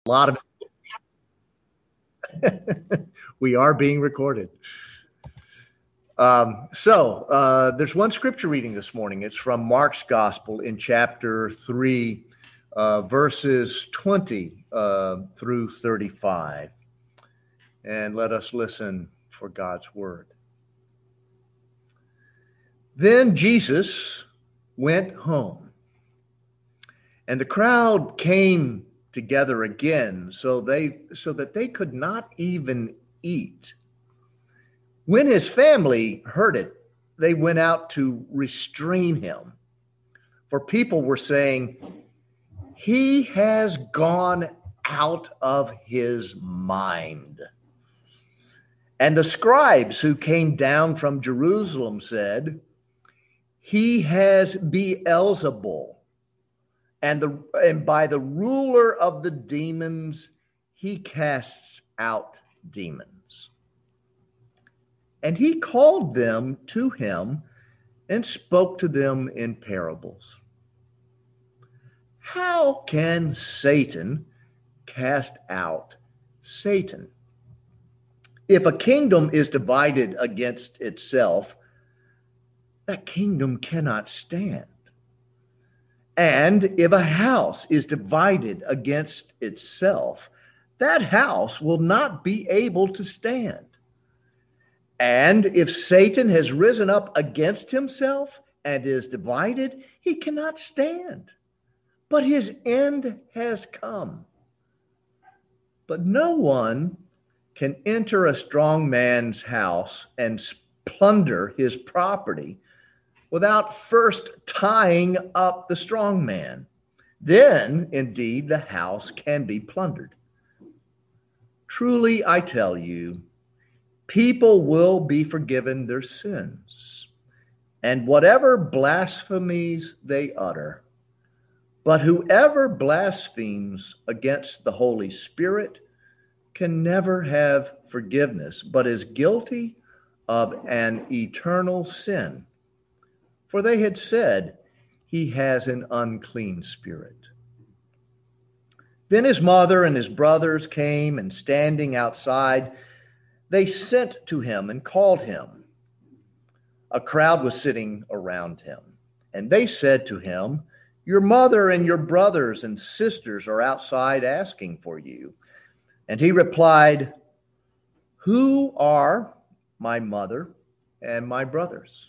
lot of we are being recorded. There's one scripture reading this morning. It's from Mark's Gospel in chapter 3, verses 20 through 35. And let us listen for God's word. Then Jesus went home, and the crowd came together again so that they could not even eat. When his family heard it, they went out to restrain him. For people were saying, "He has gone out of his mind." And the scribes who came down from Jerusalem said, "He has Beelzebul, and by the ruler of the demons, he casts out demons." And he called them to him and spoke to them in parables. How can Satan cast out Satan? If a kingdom is divided against itself, that kingdom cannot stand. And if a house is divided against itself, that house will not be able to stand. And if Satan has risen up against himself and is divided, he cannot stand, but his end has come. But no one can enter a strong man's house and plunder his property without first tying up the strong man. Then, indeed, the house can be plundered. Truly, I tell you, people will be forgiven their sins and whatever blasphemies they utter. But whoever blasphemes against the Holy Spirit can never have forgiveness, but is guilty of an eternal sin. For they had said, "He has an unclean spirit." Then his mother and his brothers came, and standing outside, they sent to him and called him. A crowd was sitting around him, and they said to him, "Your mother and your brothers and sisters are outside asking for you." And he replied, "Who are my mother and my brothers?"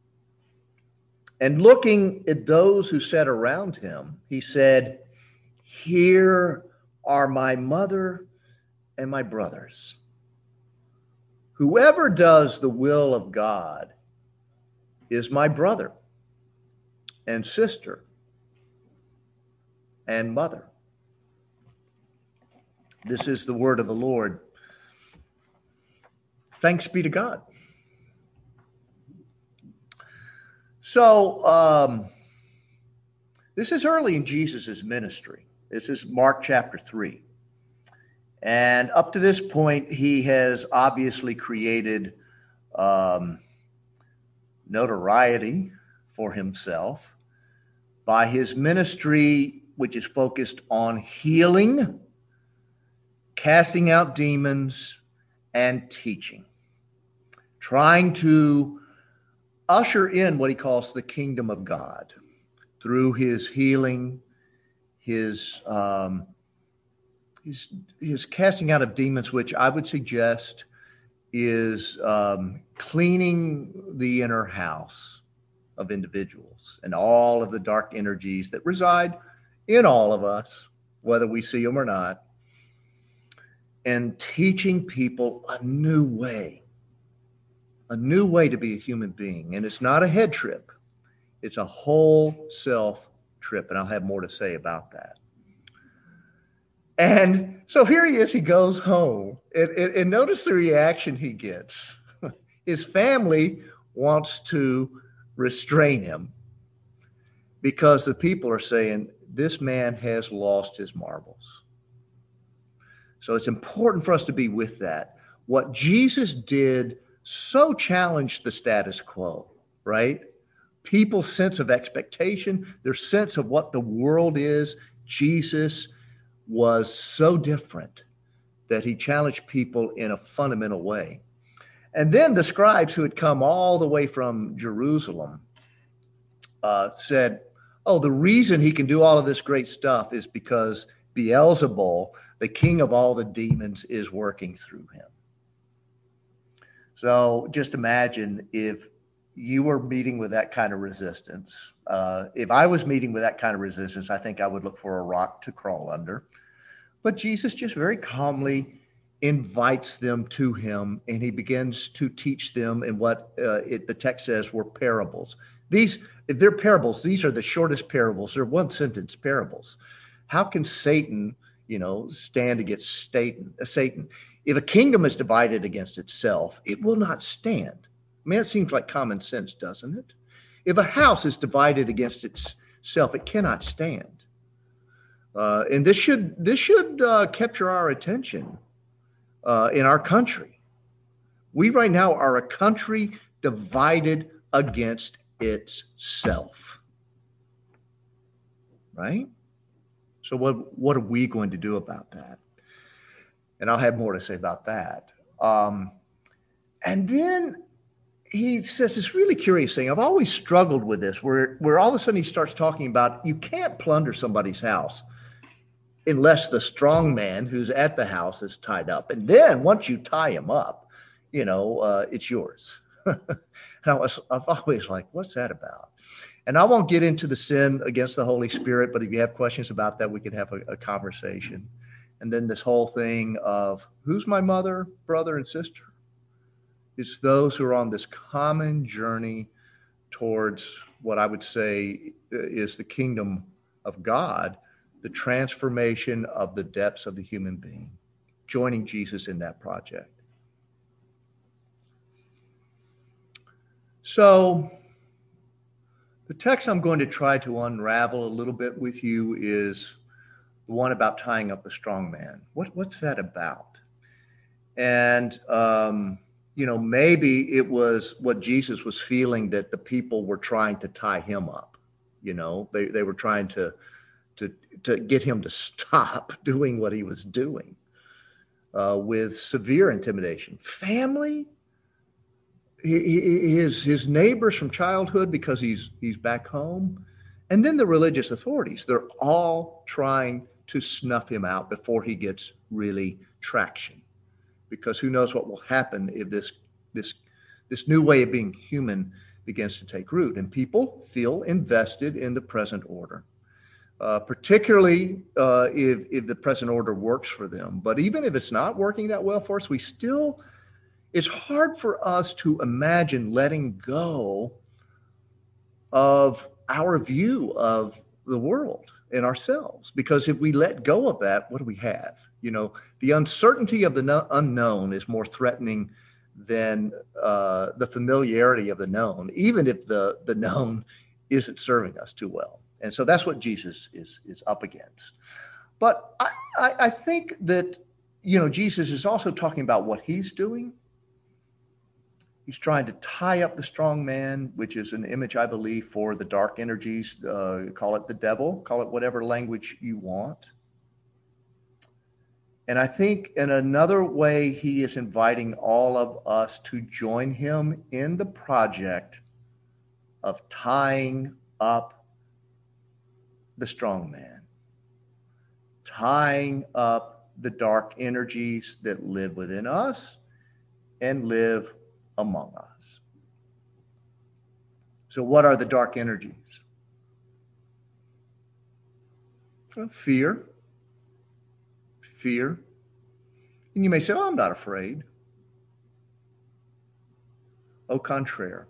And looking at those who sat around him, he said, "Here are my mother and my brothers. Whoever does the will of God is my brother and sister and mother." This is the word of the Lord. Thanks be to God. So, this is early in Jesus' ministry. This is Mark chapter 3. And up to this point, he has obviously created notoriety for himself by his ministry, which is focused on healing, casting out demons, and teaching, trying to usher in what he calls the kingdom of God through his healing, his casting out of demons, which I would suggest is cleaning the inner house of individuals and all of the dark energies that reside in all of us, whether we see them or not, and teaching people a new way to be a human being. And it's not a head trip. It's a whole self trip. And I'll have more to say about that. And so here he is, he goes home, and notice the reaction he gets. His family wants to restrain him because the people are saying, this man has lost his marbles. So it's important for us to be with that. What Jesus did so challenged the status quo, right? People's sense of expectation, their sense of what the world is. Jesus was so different that he challenged people in a fundamental way. And then the scribes who had come all the way from Jerusalem said, oh, the reason he can do all of this great stuff is because Beelzebul, the king of all the demons, is working through him. So just imagine if you were meeting with that kind of resistance. If I was meeting with that kind of resistance, I think I would look for a rock to crawl under. But Jesus just very calmly invites them to him, and he begins to teach them in what the text says were parables. These, if they're parables, these are the shortest parables. They're one sentence parables. How can Satan, stand against Satan? If a kingdom is divided against itself, it will not stand. I mean, it seems like common sense, doesn't it? If a house is divided against itself, it cannot stand. And this should capture our attention in our country. We right now are a country divided against itself, right? So what are we going to do about that? And I'll have more to say about that. And then he says this really curious thing. I've always struggled with this, where all of a sudden he starts talking about you can't plunder somebody's house unless the strong man who's at the house is tied up. And then once you tie him up, it's yours. And I've always like, what's that about? And I won't get into the sin against the Holy Spirit, but if you have questions about that, we could have a conversation. And then this whole thing of who's my mother, brother, and sister? It's those who are on this common journey towards what I would say is the kingdom of God, the transformation of the depths of the human being, joining Jesus in that project. So the text I'm going to try to unravel a little bit with you is the one about tying up a strong man. What's that about? And, maybe it was what Jesus was feeling, that the people were trying to tie him up. They were trying to get him to stop doing what he was doing with severe intimidation. Family, his neighbors from childhood, because he's back home, and then the religious authorities. They're all trying to snuff him out before he gets really traction, because who knows what will happen if this new way of being human begins to take root, and people feel invested in the present order. Particularly if the present order works for them. But even if it's not working that well for us, it's hard for us to imagine letting go of our view of the world and ourselves. Because if we let go of that, what do we have? The uncertainty of the unknown is more threatening than the familiarity of the known, even if the known isn't serving us too well. And so that's what Jesus is up against. But I think that, Jesus is also talking about what he's doing. He's trying to tie up the strong man, which is an image, I believe, for the dark energies. Call it the devil, call it whatever language you want. And I think in another way, he is inviting all of us to join him in the project of tying up the strong man, tying up the dark energies that live within us and live among us. So what are the dark energies? Fear. And you may say, oh, I'm not afraid. Au contraire.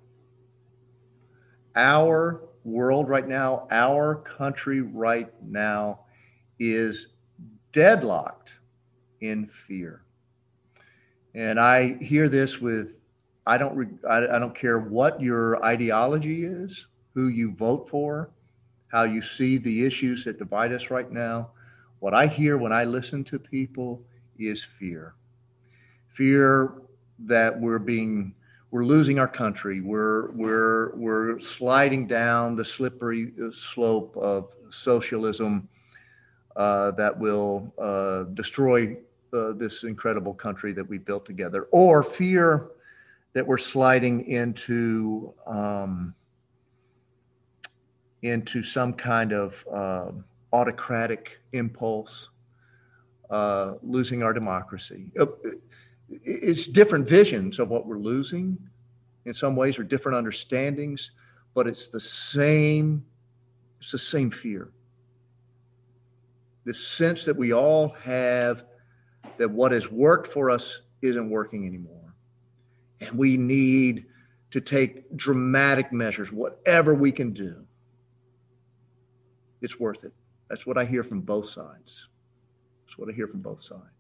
Our world right now, our country right now is deadlocked in fear. And I hear this with, I don't care what your ideology is, who you vote for, how you see the issues that divide us right now. What I hear when I listen to people is fear. Fear that we're losing our country. We're sliding down the slippery slope of socialism. that will destroy this incredible country that we built together, or fear that we're sliding into some kind of autocratic impulse, losing our democracy. It's different visions of what we're losing in some ways, or different understandings, but it's the same fear. This sense that we all have that what has worked for us isn't working anymore. And we need to take dramatic measures, whatever we can do. It's worth it. That's what I hear from both sides. That's what I hear from both sides.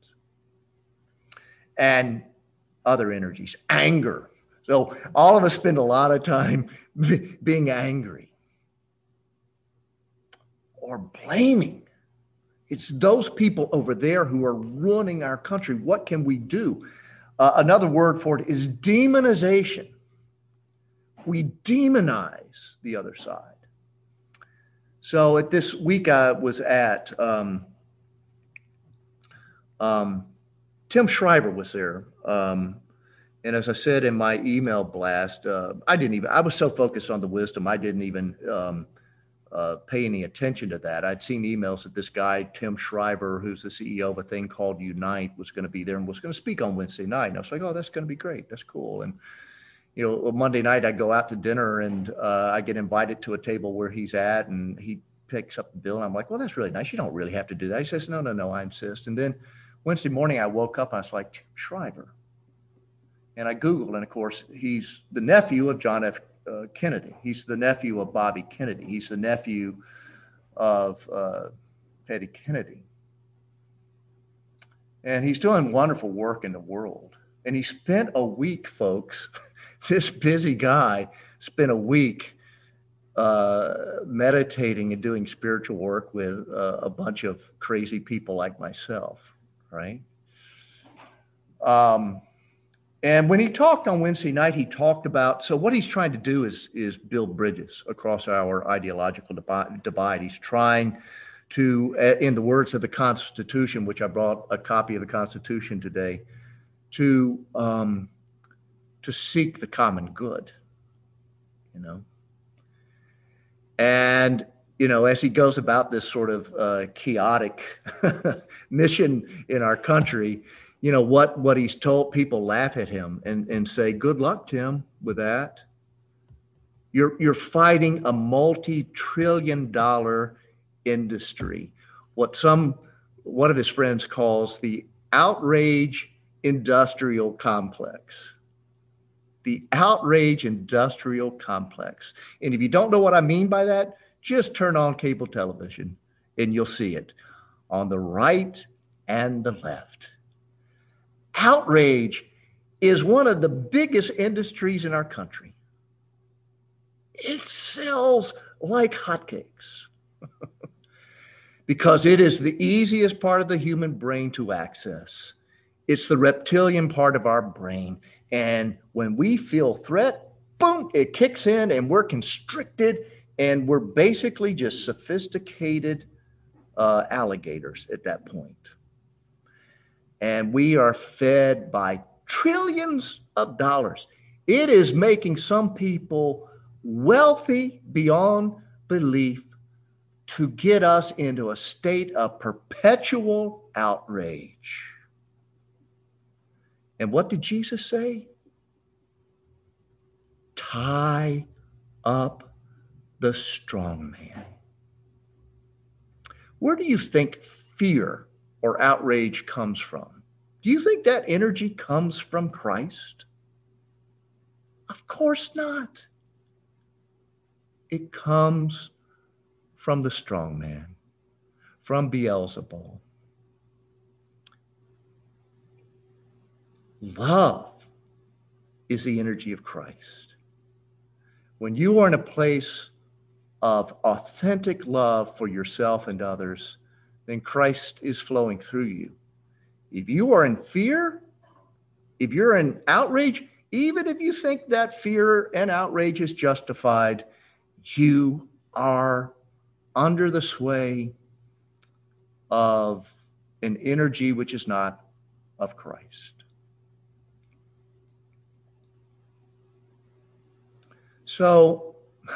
And other energies, anger. So all of us spend a lot of time being angry or blaming. It's those people over there who are ruining our country. What can we do? Another word for it is demonization. We demonize the other side. So at this week I was at, Tim Shriver was there. And as I said in my email blast, I was so focused on the wisdom, I didn't even pay any attention to that. I'd seen emails that this guy, Tim Shriver, who's the CEO of a thing called Unite, was going to be there and was going to speak on Wednesday night. And I was like, oh, that's going to be great. That's cool. And, Monday night I go out to dinner and I get invited to a table where he's at, and he picks up the bill. And I'm like, well, that's really nice. You don't really have to do that. He says, no, I insist. And then Wednesday morning I woke up, and I was like, Tim Shriver. And I Googled, and of course, he's the nephew of John F. Kennedy. He's the nephew of Bobby Kennedy. He's the nephew of Teddy Kennedy. And he's doing wonderful work in the world. And he spent a week, folks, this busy guy spent a week meditating and doing spiritual work with a bunch of crazy people like myself, right? And when he talked on Wednesday night, he talked about, so what he's trying to do is build bridges across our ideological divide. He's trying to, in the words of the Constitution, which I brought a copy of the Constitution today, to seek the common good, And, as he goes about this sort of chaotic mission in our country, what he's told, people laugh at him and say, good luck, Tim, with that. You're fighting a multi-trillion-dollar industry, what one of his friends calls the outrage industrial complex. The outrage industrial complex. And if you don't know what I mean by that, just turn on cable television and you'll see it on the right and the left. Outrage is one of the biggest industries in our country. It sells like hotcakes because it is the easiest part of the human brain to access. It's the reptilian part of our brain. And when we feel threat, boom, it kicks in and we're constricted, and we're basically just sophisticated alligators at that point. And we are fed by trillions of dollars. It is making some people wealthy beyond belief to get us into a state of perpetual outrage. And what did Jesus say? Tie up the strong man. Where do you think fear or outrage comes from? Do you think that energy comes from Christ? Of course not. It comes from the strong man, from Beelzebul. Love is the energy of Christ. When you are in a place of authentic love for yourself and others, then Christ is flowing through you. If you are in fear, if you're in outrage, even if you think that fear and outrage is justified, you are under the sway of an energy which is not of Christ. So,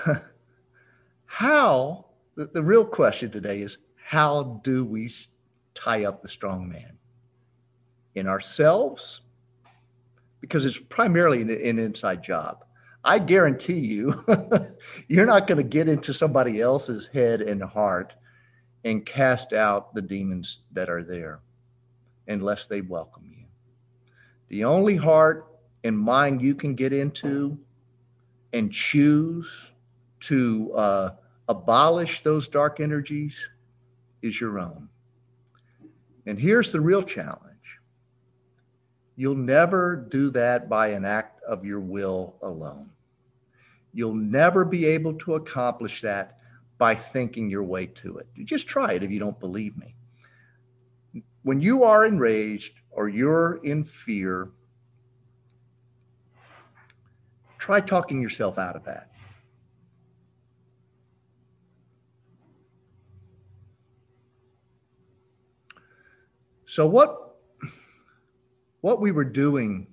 the real question today is, how do we tie up the strong man? In ourselves? Because it's primarily an inside job. I guarantee you, you're not going to get into somebody else's head and heart and cast out the demons that are there unless they welcome you. The only heart and mind you can get into and choose to abolish those dark energies is your own. And here's the real challenge. You'll never do that by an act of your will alone. You'll never be able to accomplish that by thinking your way to it. You just try it if you don't believe me. When you are enraged or you're in fear, try talking yourself out of that. So what we were doing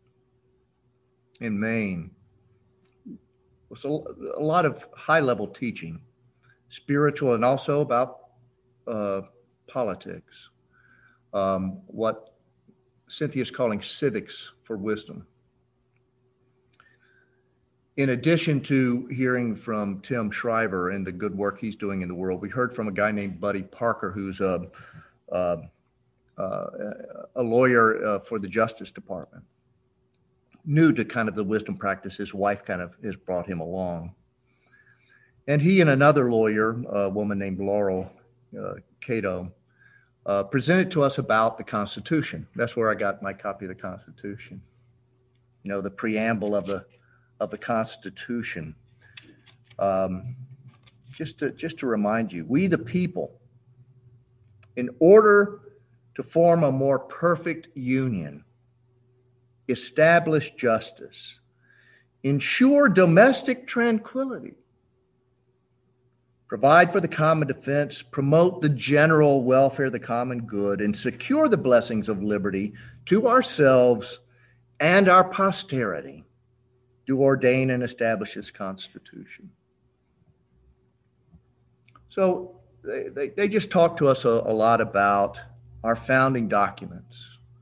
in Maine was a lot of high-level teaching, spiritual and also about politics, what Cynthia's calling civics for wisdom. In addition to hearing from Tim Shriver and the good work he's doing in the world, we heard from a guy named Buddy Parker, who's a lawyer for the Justice Department, new to kind of the wisdom practice. His wife kind of has brought him along. And he and another lawyer, a woman named Laurel Cato, presented to us about the Constitution. That's where I got my copy of the Constitution. You know, the preamble of the Constitution. Just to remind you, we the people, in order to form a more perfect union, establish justice, ensure domestic tranquility, provide for the common defense, promote the general welfare, the common good, and secure the blessings of liberty to ourselves and our posterity, do ordain and establish this Constitution. So they just talked to us a lot about our founding documents,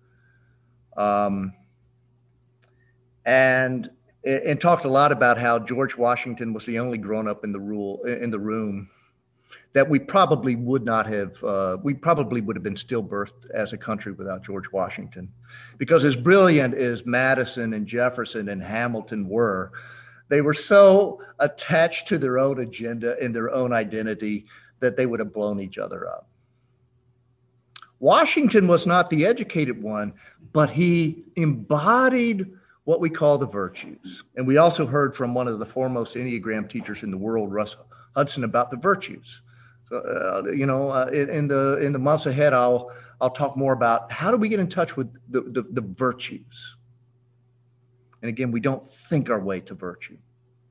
and talked a lot about how George Washington was the only grown-up in the room that we probably would not have. We probably would have been stillbirthed as a country without George Washington, because as brilliant as Madison and Jefferson and Hamilton were, they were so attached to their own agenda and their own identity that they would have blown each other up. Washington was not the educated one, but he embodied what we call the virtues. And we also heard from one of the foremost Enneagram teachers in the world, Russ Hudson, about the virtues. So, in the months ahead, I'll talk more about how do we get in touch with the virtues. And again, we don't think our way to virtue.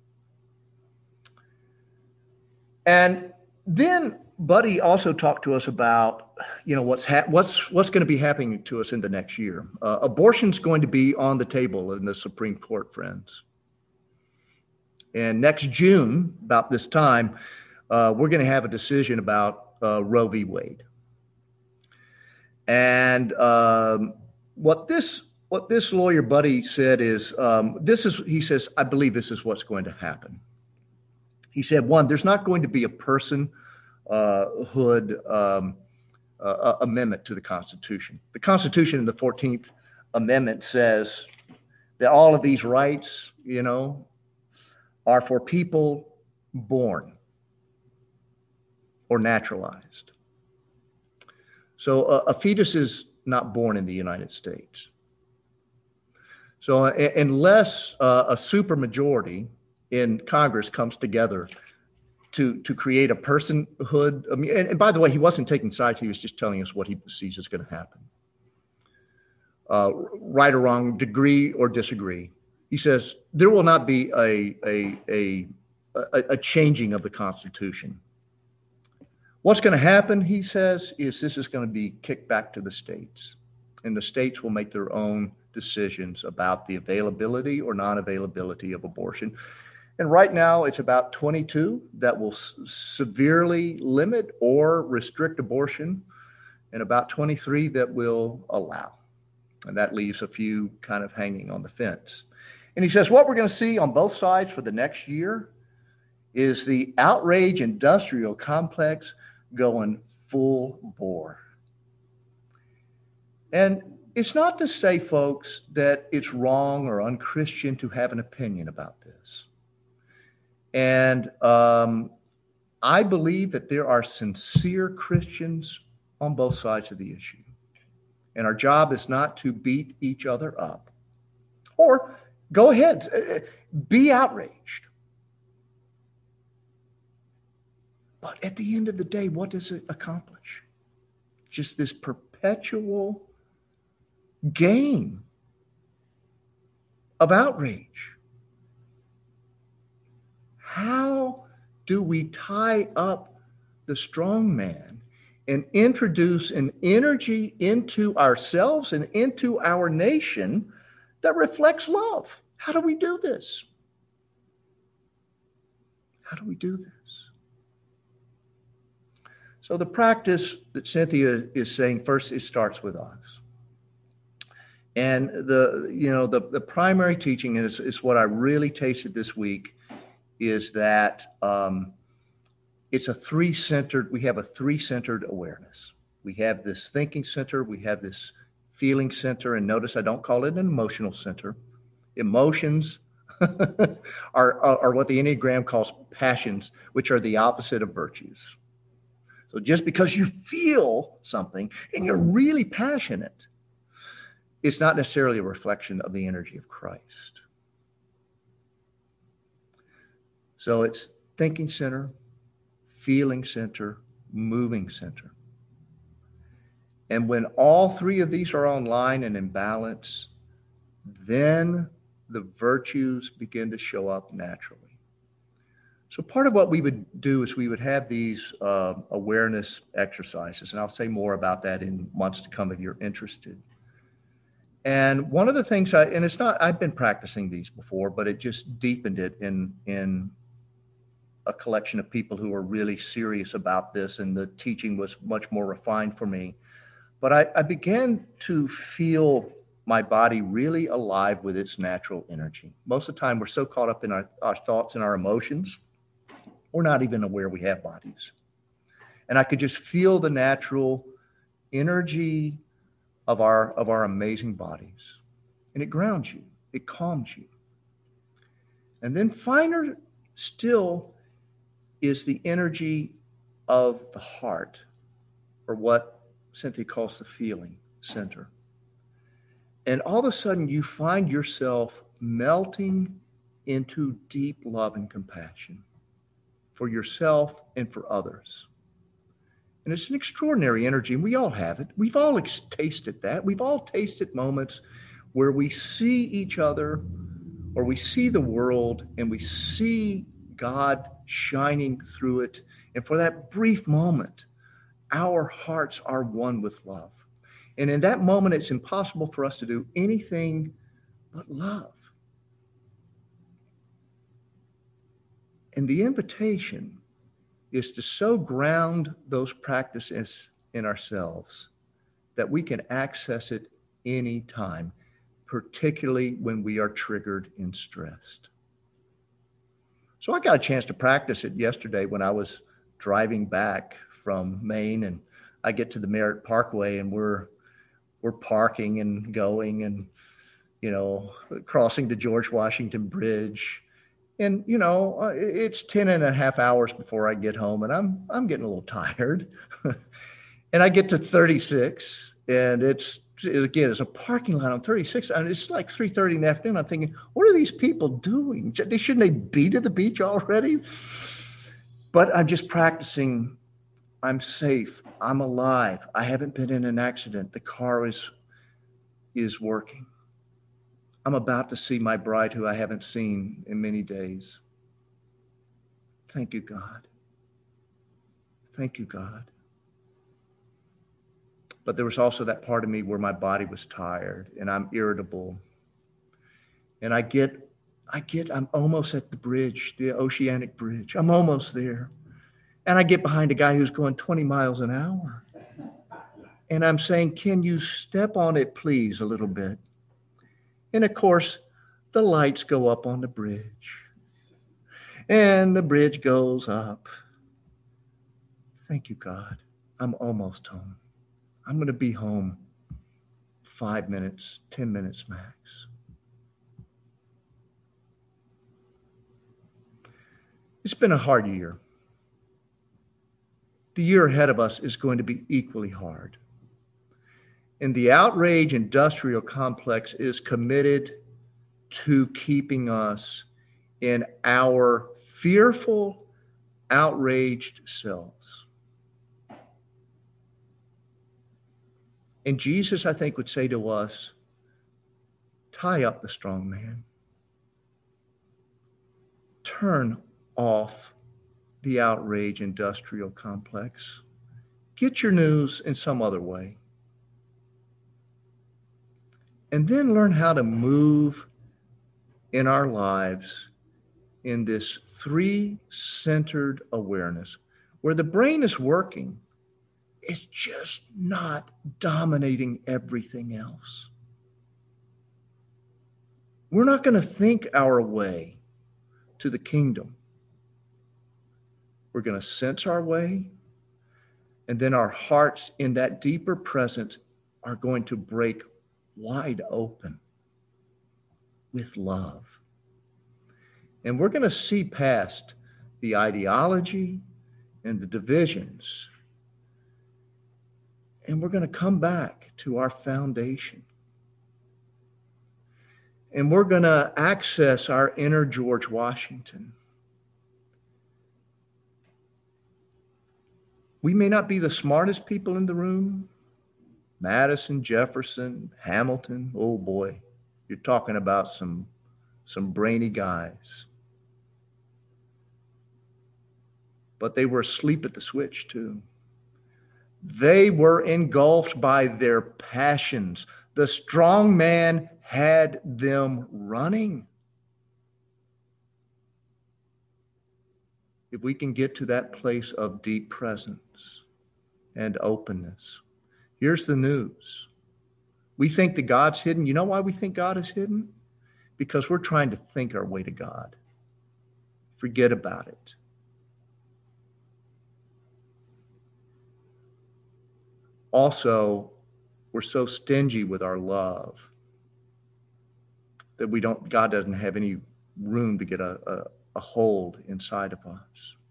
And then Buddy also talked to us about, what's going to be happening to us in the next year. Abortion's going to be on the table in the Supreme Court, friends. And next June, about this time, we're going to have a decision about Roe v. Wade. And what this lawyer Buddy said is, he says, I believe this is what's going to happen. He said, one, there's not going to be a personhood amendment to the Constitution. The Constitution in the 14th Amendment says that all of these rights, are for people born or naturalized. So a fetus is not born in the United States. So unless a supermajority in Congress comes together to create a personhood. And by the way, he wasn't taking sides. He was just telling us what he sees is going to happen. Right or wrong, degree or disagree. He says there will not be a changing of the Constitution. What's going to happen, he says, is this is going to be kicked back to the states. And the states will make their own decisions about the availability or non-availability of abortion. And right now, it's about 22 that will severely limit or restrict abortion, and about 23 that will allow. And that leaves a few kind of hanging on the fence. And he says, what we're going to see on both sides for the next year is the outrage industrial complex going full bore. And it's not to say, folks, that it's wrong or unchristian to have an opinion about this. And I believe that there are sincere Christians on both sides of the issue. And our job is not to beat each other up. Or go ahead, be outraged. But at the end of the day, what does it accomplish? Just this perpetual game of outrage. How do we tie up the strong man and introduce an energy into ourselves and into our nation that reflects love? How do we do this? How do we do this? So the practice that Cynthia is saying, first, it starts with us. And the primary teaching is what I really tasted this week, is that it's a three-centered, we have a three-centered awareness. We have this thinking center, we have this feeling center, and notice I don't call it an emotional center. Emotions are what the Enneagram calls passions, which are the opposite of virtues. So just because you feel something and you're really passionate, it's not necessarily a reflection of the energy of Christ. So it's thinking center, feeling center, moving center. And when all three of these are online and in balance, then the virtues begin to show up naturally. So part of what we would do is we would have these awareness exercises, and I'll say more about that in months to come if you're interested. And one of the things I've been practicing these before, but it just deepened it in a collection of people who are really serious about this, and the teaching was much more refined for me. But I began to feel my body really alive with its natural energy. Most of the time, we're so caught up in our thoughts and our emotions, we're not even aware we have bodies. And I could just feel the natural energy of our amazing bodies. And it grounds you, it calms you. And then finer still is the energy of the heart, or what Cynthia calls the feeling center. And all of a sudden you find yourself melting into deep love and compassion for yourself and for others. And it's an extraordinary energy, and we all have it. We've all tasted that. We've all tasted moments where we see each other, or we see the world, and we see God shining through it. And for that brief moment, our hearts are one with love. And in that moment, it's impossible for us to do anything but love. And the invitation is to so ground those practices in ourselves that we can access it anytime, particularly when we are triggered and stressed. So I got a chance to practice it yesterday when I was driving back from Maine, and I get to the Merritt Parkway, and we're parking and going and, crossing the George Washington Bridge. And, it's 10 and a half hours before I get home, and I'm getting a little tired. And I get to 36, and it's a parking lot on 36, and it's like 3:30 in the afternoon. I'm thinking, what are these people doing? Shouldn't they be to the beach already? But I'm just practicing. I'm safe. I'm alive. I haven't been in an accident. The car is working. I'm about to see my bride, who I haven't seen in many days. Thank you, God. Thank you, God. But there was also that part of me where my body was tired and I'm irritable. And I'm almost at the bridge, the Oceanic Bridge. I'm almost there. And I get behind a guy who's going 20 miles an hour. And I'm saying, can you step on it, please, a little bit? And of course, the lights go up on the bridge. And the bridge goes up. Thank you, God. I'm almost home. I'm going to be home 5 minutes, 10 minutes max. It's been a hard year. The year ahead of us is going to be equally hard. And the outrage industrial complex is committed to keeping us in our fearful, outraged selves. And Jesus, I think, would say to us, tie up the strong man. Turn off the outrage industrial complex. Get your news in some other way. And then learn how to move in our lives in this three-centered awareness where the brain is working. It's just not dominating everything else. We're not going to think our way to the kingdom. We're going to sense our way, and then our hearts in that deeper presence are going to break wide open with love. And we're going to see past the ideology and the divisions. And we're going to come back to our foundation. And we're going to access our inner George Washington. We may not be the smartest people in the room. Madison, Jefferson, Hamilton, oh boy, you're talking about some brainy guys. But they were asleep at the switch too. They were engulfed by their passions. The strong man had them running. If we can get to that place of deep presence and openness, here's the news. We think that God's hidden. You know why we think God is hidden? Because we're trying to think our way to God. Forget about it. Also, we're so stingy with our love that God doesn't have any room to get a hold inside of us.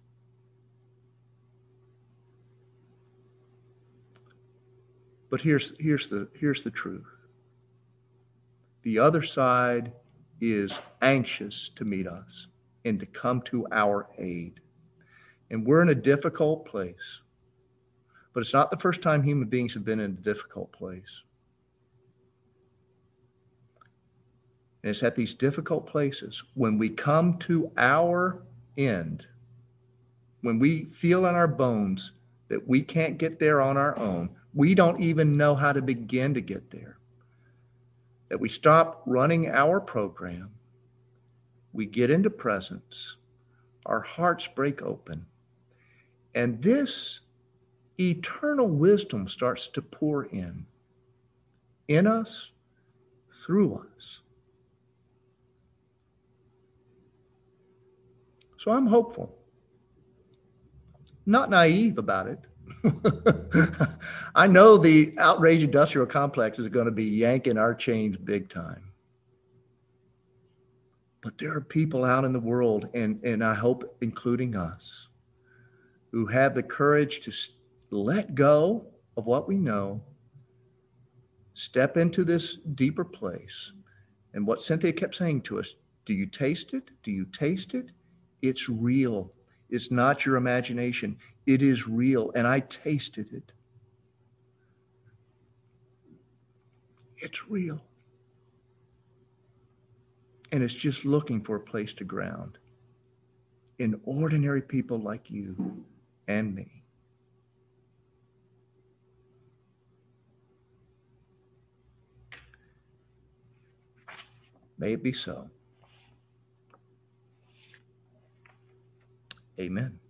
But here's the truth. The other side is anxious to meet us and to come to our aid. And we're in a difficult place. But it's not the first time human beings have been in a difficult place. And it's at these difficult places when we come to our end, when we feel in our bones that we can't get there on our own, we don't even know how to begin to get there, that we stop running our program, we get into presence, our hearts break open, and this eternal wisdom starts to pour in us, through us. So I'm hopeful, not naive about it. I know the outrage industrial complex is going to be yanking our chains big time. But there are people out in the world, and I hope including us, who have the courage to let go of what we know, step into this deeper place. And what Cynthia kept saying to us, do you taste it? Do you taste it? It's real. It's not your imagination. It is real. And I tasted it. It's real. And it's just looking for a place to ground in ordinary people like you and me. May it be so. Amen.